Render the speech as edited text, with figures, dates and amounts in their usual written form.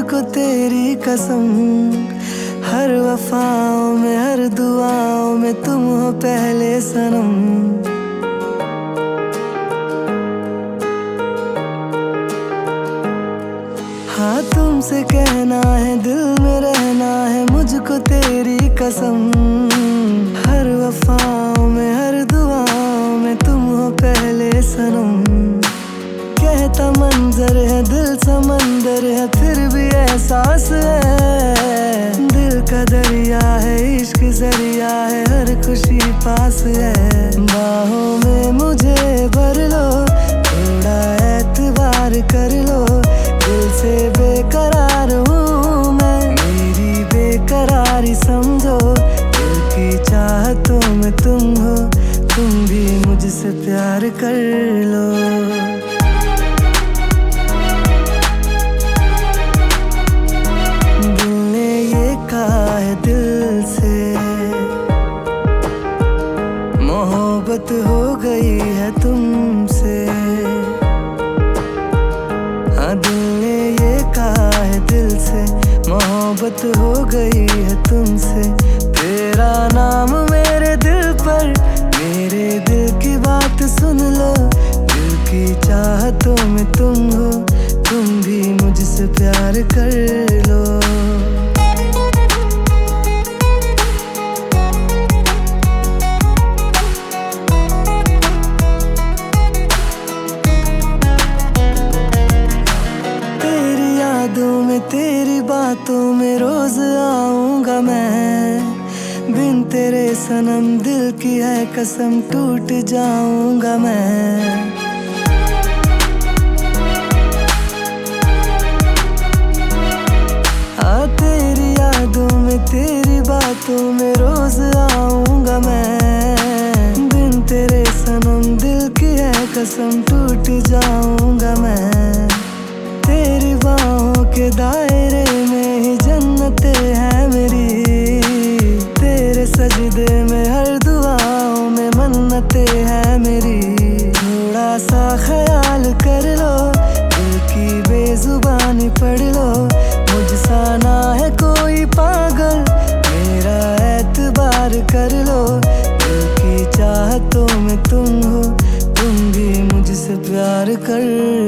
मुझको तेरी कसम, हर वफाओं में हर दुआओं में तुम हो पहले सनम। हाँ तुमसे कहना है, दिल में रहना है, मुझको तेरी कसम, हर वफाओं में हर दुआओं में तुम हो पहले सनम। कहता मंजर है, दिल समंदर है, फिर भी एहसास है, दिल का दरिया है, इश्क जरिया है, हर खुशी पास है। बाहों में मुझे भर लो, थोड़ा एतबार कर लो, दिल से बेकरार हूँ मैं, मेरी बेकरारी समझो, दिल की चाहतों में तुम हो, तुम भी मुझसे प्यार कर लो। दिल ने ये कहा है दिल से, मोहब्बत हो गई है तुमसे। हाँ दिल ने ये कहा है दिल से, मोहब्बत हो गई है तुमसे। तेरा नाम मेरे दिल पर, मेरे दिल की बात सुन लो, दिल की चाहतों में तुम हो, तुम भी मुझसे प्यार कर लो। तेरी बातों में रोज आऊंगा मैं, बिन तेरे सनम दिल की है कसम, टूट जाऊंगा मैं। तेरी यादों में तेरी बातों में रोज आऊंगा मैं, बिन तेरे सनम दिल की है कसम, टूट जाऊंगा मैं। तेरी बाहों के दायरे में ही जन्नतें हैं मेरी, तेरे सजदे में हर दुआओं में मन्नतें हैं मेरी। थोड़ा सा ख्याल कर लो, दिल की बेजुबानी पढ़ लो, मुझसा ना है कोई पागल, मेरा एतबार कर लो, दिल की चाहतों में तुम हो, तुम भी मुझसे प्यार कर